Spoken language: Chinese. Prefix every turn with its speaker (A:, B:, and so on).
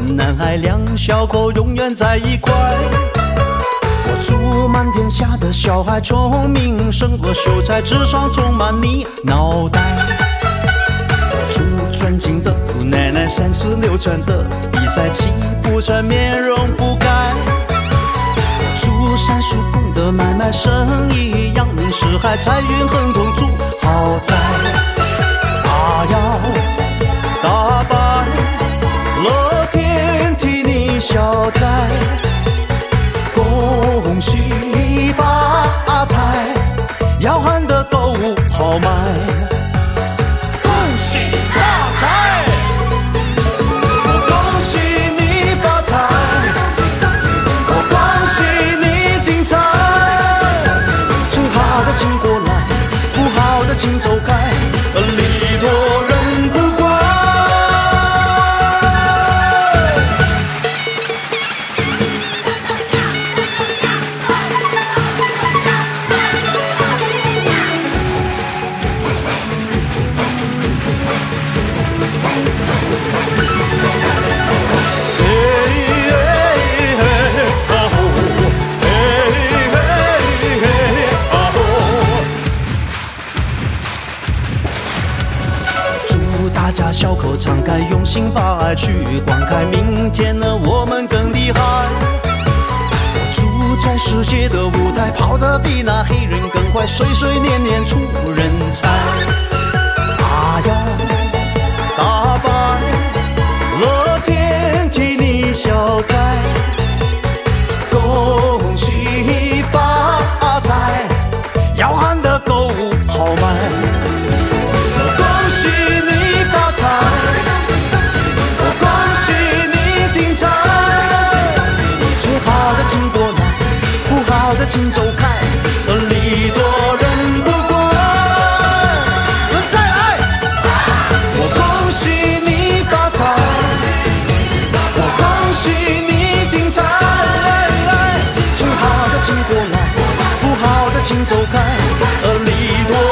A: 男孩两小口永远在一块。我祝满天下的小孩聪明胜过秀才，智商充满你脑袋。我祝尊敬的姑奶奶三十六圈的比赛气不喘，面容不改。我祝三叔公的买卖生意扬名四海，财运亨通住豪宅。他要打败乐天替你消灾，恭喜发财，要喊得购物好卖。恭喜发财，我恭喜你发财，我恭喜你精彩。最好的请过来，不好的请走开，礼多人不怪。大家小口敞开，用心把爱去灌溉，明天呢我们更厉害。我住在世界的舞台，跑得比那黑人更快，岁岁年年出人才。他要打败乐天替你消灾，恭喜发财，要喊得购物好卖。恭喜你发财，我恭喜你精彩。最好的请过来，不好的请走开，礼多人不怪。再来，我恭喜你发财，我恭喜你精彩。最好的请过来，不好的请走开，礼多